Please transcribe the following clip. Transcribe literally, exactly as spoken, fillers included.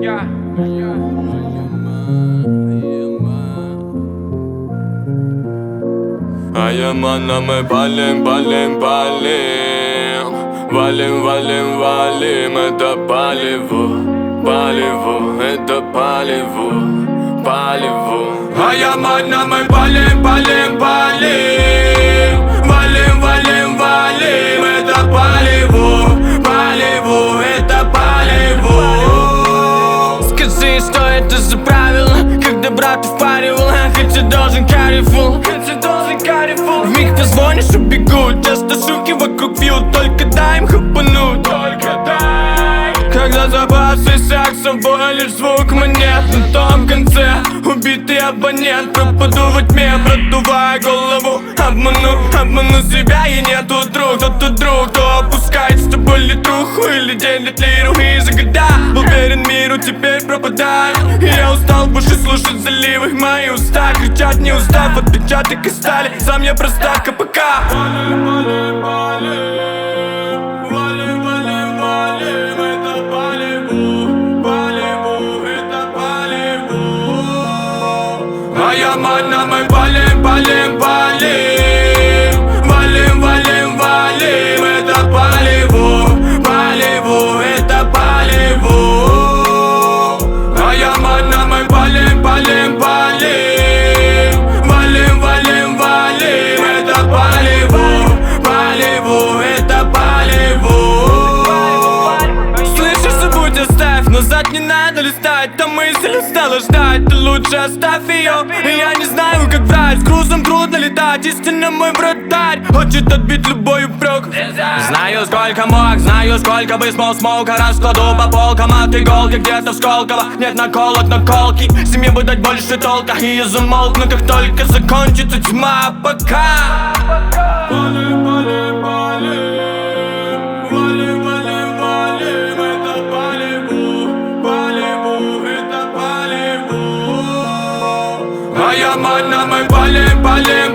А я мана, мы палим, палим, палим. Валим, валим, валим, это палево, палево, это палево, палево. А я мана, мы палим, палим, палим. Валим, валим, валим, это палево, палево, это палево. Скажи, что это за правило, когда брат впаривал, а хотя должен carryful. Вмиг позвонишь, убегут. Часто шутки вокруг бьют, только дай им хапануть. Только дай. Когда запасы саксофона, лишь звук монет на том конце. Убитый абонент, пропаду во тьме, продувая голову. Обману, обману себя, и нету друг. Кто тут друг, кто опускает с тобой литруху или день литру. И за года был верен миру, теперь пропадаю. И я устал больше слушать заливы. Мои уста кричат, не устав от печаток и стали. Сам я простак, КПК. Валим, валим, валим. Валим, валим, валим. Это палево, палево, это палево. А я мана, мы палим, палим, палим. Валим, валим, валим. Это палево, палево, это палево. А я мана, мы палим, палим, палим. Валим, валим, валим. Это палево, палево, это палево. Слышишь, забудь, оставь, назад не надо листать. Та мысль устала ждать, ты лучше оставь ее. И я не знаю, как врать, с грузом трудно летать. Истинно мой вратарь хочет отбить любой упрек. Знаю, сколько мог, знаю, сколько бы смог смока. Раскладу по полкам от иголки где-то в Сколково. Нет наколок, наколки, семье бы дать больше толка. И я замолкну, как только закончится тьма. Пока. Валим, валим, валим. Валим, валим, валим. Это палево, палево, это палево. А я мана, мы палим, палим.